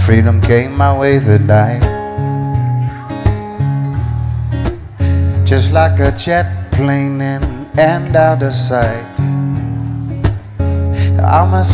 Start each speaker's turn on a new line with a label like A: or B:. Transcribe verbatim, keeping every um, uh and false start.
A: freedom came my way that night. Just like a jet plane in and out of sight. I'm a